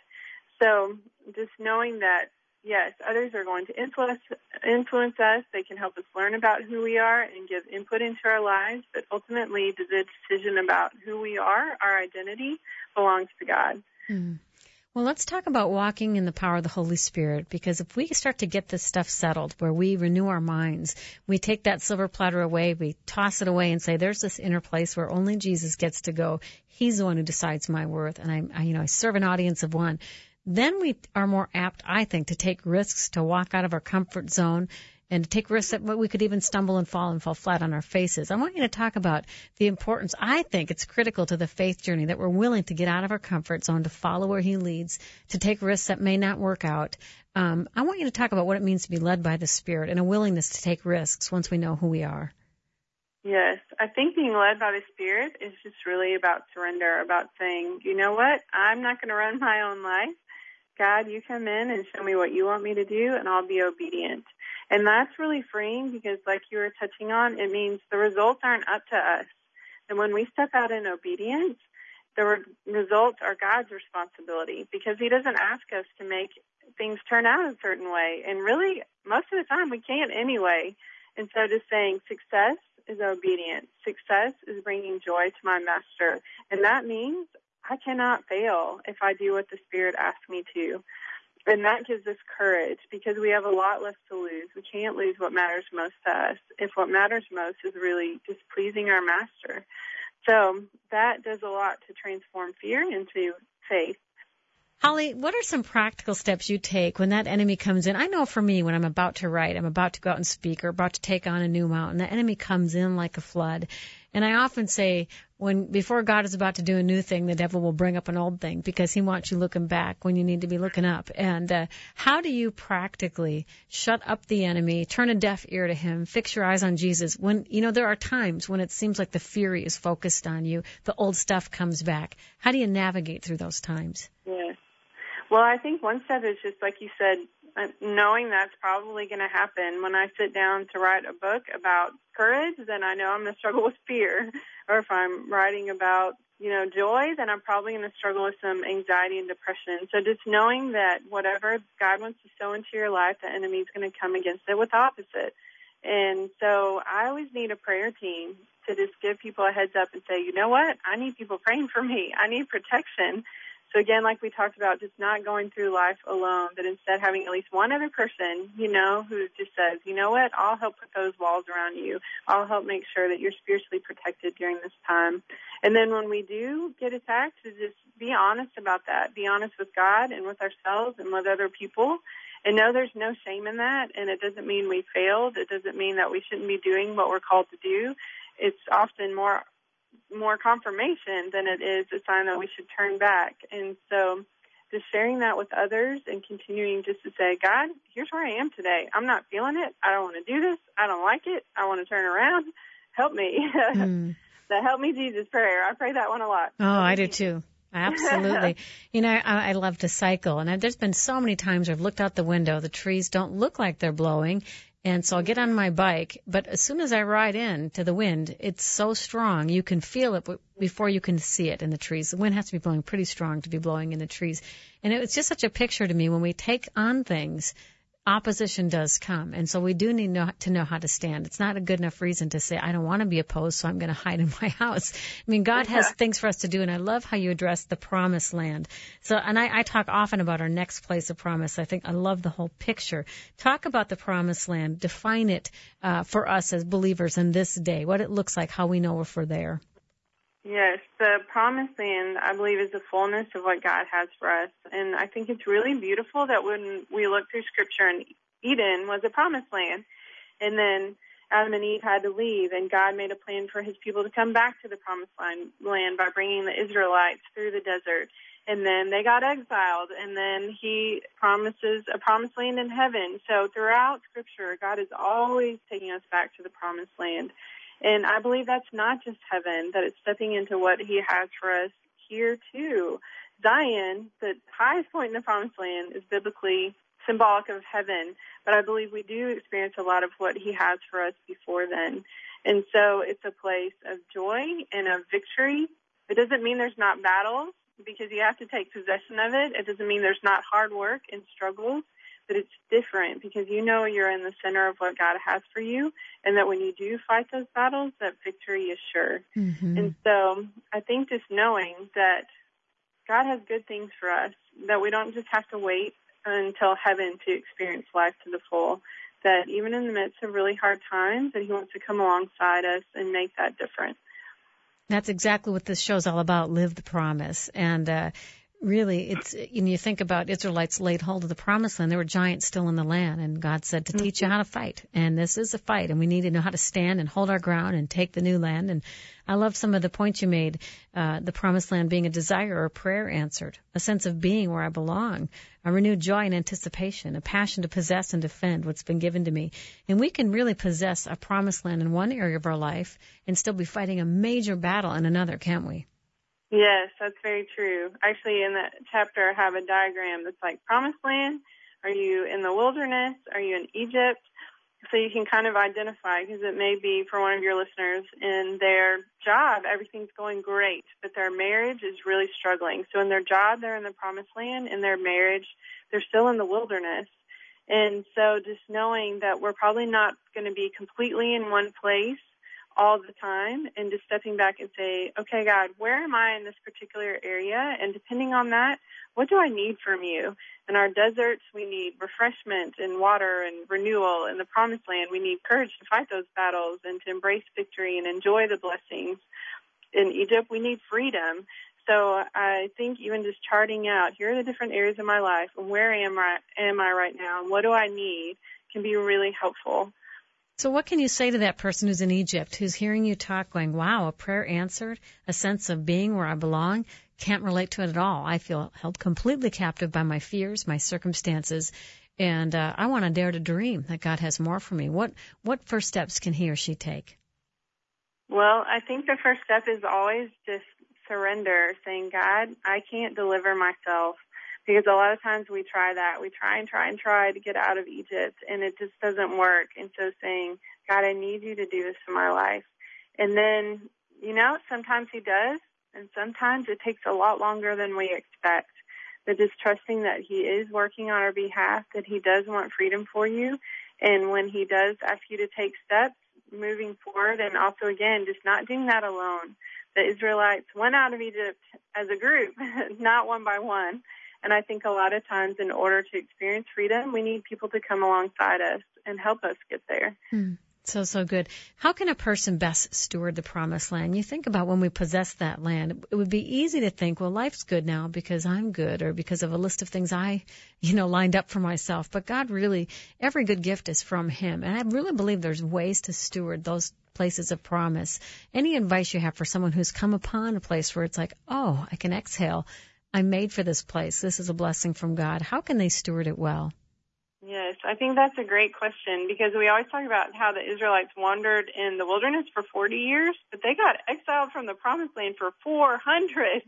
So just knowing that, yes, others are going to influence us. They can help us learn about who we are and give input into our lives. But ultimately, the decision about who we are, our identity, belongs to God. Mm. Well, let's talk about walking in the power of the Holy Spirit, because if we start to get this stuff settled, where we renew our minds, we take that silver platter away, we toss it away and say, there's this inner place where only Jesus gets to go. He's the one who decides my worth, and I serve an audience of one. Then we are more apt, I think, to take risks, to walk out of our comfort zone, and to take risks that we could even stumble and fall flat on our faces. I want you to talk about the importance. I think it's critical to the faith journey that we're willing to get out of our comfort zone, to follow where He leads, to take risks that may not work out. I want you to talk about what it means to be led by the Spirit and a willingness to take risks once we know who we are. Yes, I think being led by the Spirit is just really about surrender, about saying, you know what, I'm not going to run my own life. God, you come in and show me what you want me to do, and I'll be obedient. And that's really freeing because, like you were touching on, it means the results aren't up to us. And when we step out in obedience, the results are God's responsibility because He doesn't ask us to make things turn out a certain way. And really, most of the time we can't anyway. And so just saying success is obedience. Success is bringing joy to my master. And that means I cannot fail if I do what the Spirit asks me to. And that gives us courage because we have a lot less to lose. We can't lose what matters most to us if what matters most is really just pleasing our master. So that does a lot to transform fear into faith. Holly, what are some practical steps you take when that enemy comes in? I know for me, when I'm about to write, I'm about to go out and speak or about to take on a new mountain, the enemy comes in like a flood. And I often say, before God is about to do a new thing, the devil will bring up an old thing because he wants you looking back when you need to be looking up. And how do you practically shut up the enemy, turn a deaf ear to him, fix your eyes on Jesus? When, there are times when it seems like the fury is focused on you, the old stuff comes back. How do you navigate through those times? Yes. Well, I think one step is just like you said, knowing that's probably going to happen. When I sit down to write a book about courage, then I know I'm going to struggle with fear. Or if I'm writing about, joy, then I'm probably going to struggle with some anxiety and depression. So just knowing that whatever God wants to sow into your life, the enemy's going to come against it with the opposite. And so I always need a prayer team to just give people a heads up and say, you know what? I need people praying for me. I need protection. So again, like we talked about, just not going through life alone, but instead having at least one other person, who just says, you know what, I'll help put those walls around you. I'll help make sure that you're spiritually protected during this time. And then when we do get attacked, to just be honest about that. Be honest with God and with ourselves and with other people. And know there's no shame in that. And it doesn't mean we failed. It doesn't mean that we shouldn't be doing what we're called to do. It's often more confirmation than it is a sign that we should turn back. And so just sharing that with others and continuing just to say, God, here's where I am today. I'm not feeling it. I don't want to do this. I don't like it. I want to turn around. Help me. The help me Jesus prayer. I pray that one a lot. Oh, I do too. Absolutely. I love to cycle, and there's been so many times I've looked out the window. The trees don't look like they're blowing. And so I'll get on my bike, but as soon as I ride into the wind, it's so strong. You can feel it before you can see it in the trees. The wind has to be blowing pretty strong to be blowing in the trees. And it's just such a picture to me when we take on things, opposition does come. And so we do need to know how to stand. It's not a good enough reason to say, I don't want to be opposed, so I'm going to hide in my house. I mean, God has things for us to do, and I love how you address the promised land. So, and I talk often about our next place of promise. I think I love the whole picture. Talk about the promised land. Define it for us as believers in this day, what it looks like, how we know if we're there. Yes, the promised land, I believe, is the fullness of what God has for us. And I think it's really beautiful that when we look through Scripture, and Eden was a promised land, and then Adam and Eve had to leave, and God made a plan for his people to come back to the promised land by bringing the Israelites through the desert. And then they got exiled, and then he promises a promised land in heaven. So throughout Scripture, God is always taking us back to the promised land. And I believe that's not just heaven, that it's stepping into what he has for us here too. Zion, the highest point in the promised land, is biblically symbolic of heaven, but I believe we do experience a lot of what he has for us before then. And so it's a place of joy and of victory. It doesn't mean there's not battles, because you have to take possession of it. It doesn't mean there's not hard work and struggles. But it's different because you're in the center of what God has for you, and that when you do fight those battles, that victory is sure. Mm-hmm. And so I think just knowing that God has good things for us, that we don't just have to wait until heaven to experience life to the full, that even in the midst of really hard times, that he wants to come alongside us and make that difference. That's exactly what this show's all about, live the promise. And really, it's, you think about Israelites laid hold of the promised land. There were giants still in the land, and God said to teach you how to fight. And this is a fight, and we need to know how to stand and hold our ground and take the new land. And I love some of the points you made, the promised land being a desire or a prayer answered, a sense of being where I belong, a renewed joy and anticipation, a passion to possess and defend what's been given to me. And we can really possess a promised land in one area of our life and still be fighting a major battle in another, can't we? Yes, that's very true. Actually, in that chapter, I have a diagram that's like promised land. Are you in the wilderness? Are you in Egypt? So you can kind of identify, because it may be for one of your listeners, in their job, everything's going great, but their marriage is really struggling. So in their job, they're in the promised land. In their marriage, they're still in the wilderness. And so just knowing that we're probably not going to be completely in one place all the time, and just stepping back and say, okay, God, where am I in this particular area? And depending on that, what do I need from you? In our deserts, we need refreshment and water and renewal. In the promised land, we need courage to fight those battles and to embrace victory and enjoy the blessings. In Egypt, we need freedom. So I think even just charting out, here are the different areas of my life, and where am I right now, and what do I need, can be really helpful. So what can you say to that person who's in Egypt, who's hearing you talk, going, wow, a prayer answered, a sense of being where I belong, can't relate to it at all. I feel held completely captive by my fears, my circumstances, and I want to dare to dream that God has more for me. What first steps can he or she take? Well, I think the first step is always just surrender, saying, God, I can't deliver myself. Because a lot of times we try that. We try to get out of Egypt, and it just doesn't work. And so saying, God, I need you to do this in my life. And then, sometimes he does, and sometimes it takes a lot longer than we expect. But just trusting that he is working on our behalf, that he does want freedom for you. And when he does ask you to take steps, moving forward, and also, again, just not doing that alone. The Israelites went out of Egypt as a group, not one by one. And I think a lot of times in order to experience freedom, we need people to come alongside us and help us get there. So good. How can a person best steward the promised land? You think about when we possess that land, it would be easy to think, well, life's good now because I'm good or because of a list of things I, lined up for myself. But God really, every good gift is from him. And I really believe there's ways to steward those places of promise. Any advice you have for someone who's come upon a place where it's like, oh, I can exhale. I'm made for this place. This is a blessing from God. How can they steward it well? Yes, I think that's a great question, because we always talk about how the Israelites wandered in the wilderness for 40 years, but they got exiled from the promised land for 400.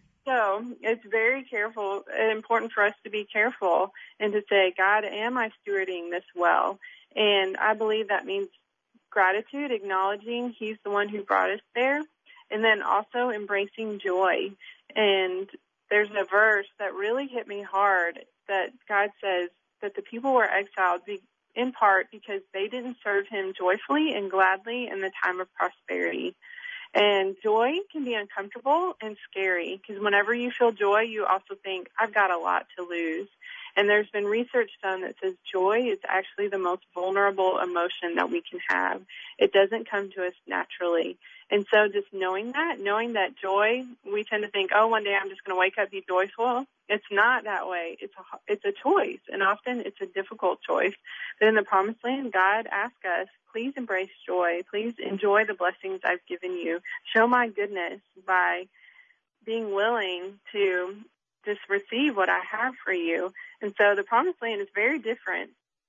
So it's very important for us to be careful and to say, God, am I stewarding this well? And I believe that means gratitude, acknowledging he's the one who brought us there, and then also embracing joy. And there's a verse that really hit me hard that God says that the people were exiled in part because they didn't serve him joyfully and gladly in the time of prosperity. And joy can be uncomfortable and scary, because whenever you feel joy, you also think, I've got a lot to lose. And there's been research done that says joy is actually the most vulnerable emotion that we can have. It doesn't come to us naturally. And so just knowing that joy, we tend to think, oh, one day I'm just going to wake up and be joyful. It's not that way. It's a choice, and often it's a difficult choice. But in the promised land, God asks us, please embrace joy. Please enjoy the blessings I've given you. Show my goodness by being willing to just receive what I have for you. And so the promised land is very different,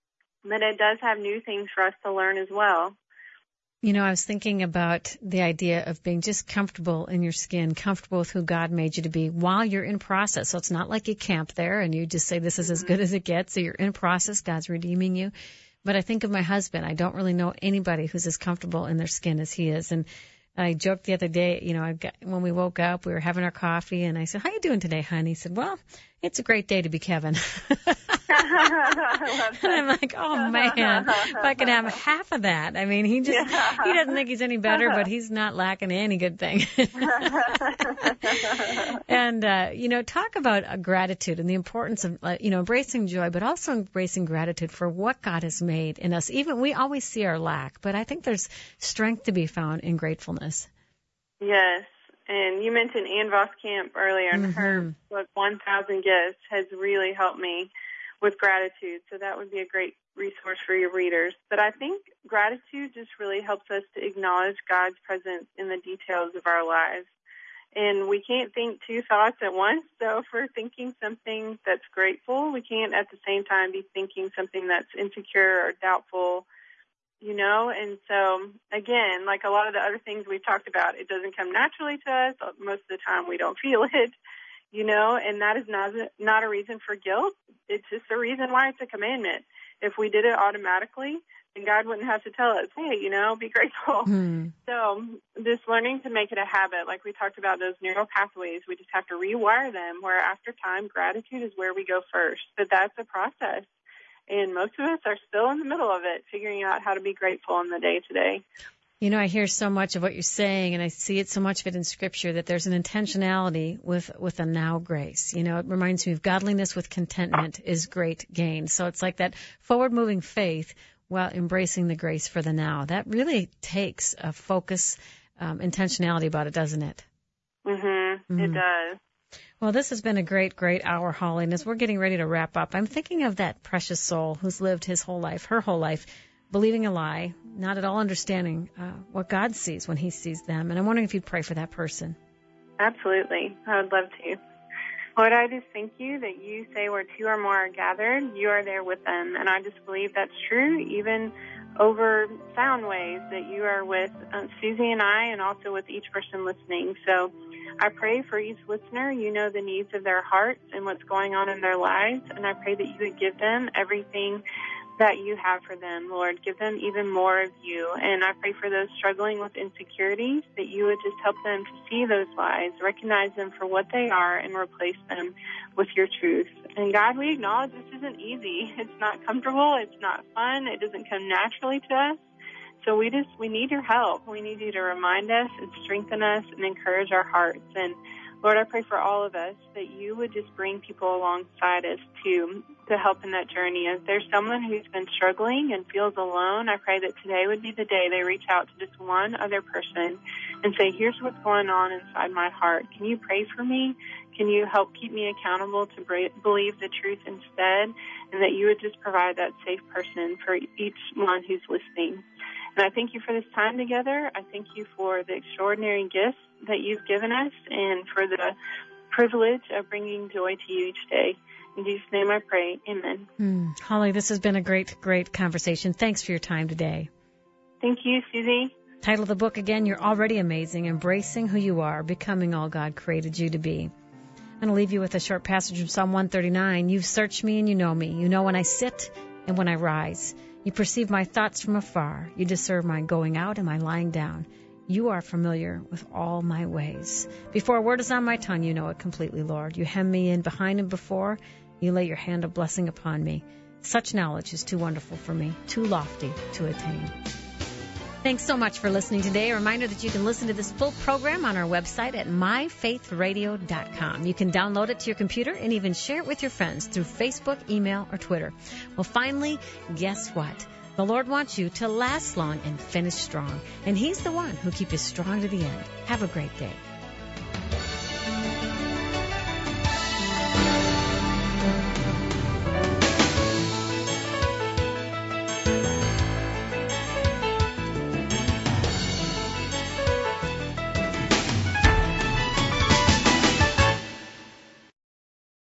but it does have new things for us to learn as well. I was thinking about the idea of being just comfortable in your skin, comfortable with who God made you to be while you're in process. So it's not like you camp there and you just say this is as good as it gets. So you're in process. God's redeeming you. But I think of my husband. I don't really know anybody who's as comfortable in their skin as he is. And I joked the other day, when we woke up, we were having our coffee, and I said, how you doing today, honey? He said, well, it's a great day to be Kevin. And I'm like, oh, man, if I could have half of that. I mean, he doesn't think he's any better, but he's not lacking any good thing. And, talk about gratitude and the importance of, embracing joy, but also embracing gratitude for what God has made in us. Even we always see our lack, but I think there's strength to be found in gratefulness. Yes. And you mentioned Ann Voskamp earlier, and her book, 1,000 Gifts, has really helped me with gratitude. So that would be a great resource for your readers. But I think gratitude just really helps us to acknowledge God's presence in the details of our lives. And we can't think two thoughts at once. So if we're thinking something that's grateful, we can't at the same time be thinking something that's insecure or doubtful, And so, again, like a lot of the other things we've talked about, it doesn't come naturally to us. Most of the time we don't feel it, and that is not a reason for guilt. It's just a reason why it's a commandment. If we did it automatically, then God wouldn't have to tell us, hey, be grateful. So just learning to make it a habit, like we talked about those neural pathways, we just have to rewire them, where after time, gratitude is where we go first. But that's a process. And most of us are still in the middle of it, figuring out how to be grateful in the day-to-day. You know, I hear so much of what you're saying, and I see it so much of it in Scripture, that there's an intentionality with a now grace. You know, it reminds me of godliness with contentment is great gain. So it's like that forward-moving faith while embracing the grace for the now. That really takes a focus, intentionality about it, doesn't it? Mm-hmm. It does. Well, this has been a great, great hour, Holly. And as we're getting ready to wrap up, I'm thinking of that precious soul who's lived his whole life, her whole life, believing a lie, not at all understanding what God sees when he sees them. And I'm wondering if you'd pray for that person. Absolutely. I would love to. Lord, I just thank you that you say where two or more are gathered, you are there with them. And I just believe that's true, even over sound waves, that you are with Susie and I, and also with each person listening. So I pray for each listener. You know the needs of their hearts and what's going on in their lives. And I pray that you would give them everything that you have for them, Lord. Give them even more of you. And I pray for those struggling with insecurities, that you would just help them to see those lies, recognize them for what they are, and replace them with your truth. And God, we acknowledge this isn't easy. It's not comfortable. It's not fun. It doesn't come naturally to us. So we need your help. We need you to remind us and strengthen us and encourage our hearts. And Lord, I pray for all of us that you would just bring people alongside us to help in that journey. If there's someone who's been struggling and feels alone, I pray that today would be the day they reach out to just one other person and say, here's what's going on inside my heart. Can you pray for me? Can you help keep me accountable to believe the truth instead? And that you would just provide that safe person for each one who's listening. And I thank you for this time together. I thank you for the extraordinary gifts that you've given us and for the privilege of bringing joy to you each day. In Jesus' name I pray. Amen. Holly, this has been a great, great conversation. Thanks for your time today. Thank you, Susie. Title of the book again, You're Already Amazing, Embracing Who You Are, Becoming All God Created You to Be. I'm going to leave you with a short passage from Psalm 139. You've searched me and you know me. You know when I sit and when I rise. You perceive my thoughts from afar. You discern my going out and my lying down. You are familiar with all my ways. Before a word is on my tongue, you know it completely, Lord. You hem me in behind and before. You lay your hand of blessing upon me. Such knowledge is too wonderful for me, too lofty to attain. Thanks so much for listening today. A reminder that you can listen to this full program on our website at myfaithradio.com. You can download it to your computer and even share it with your friends through Facebook, email, or Twitter. Well, finally, guess what? The Lord wants you to last long and finish strong. And He's the one who keeps you strong to the end. Have a great day.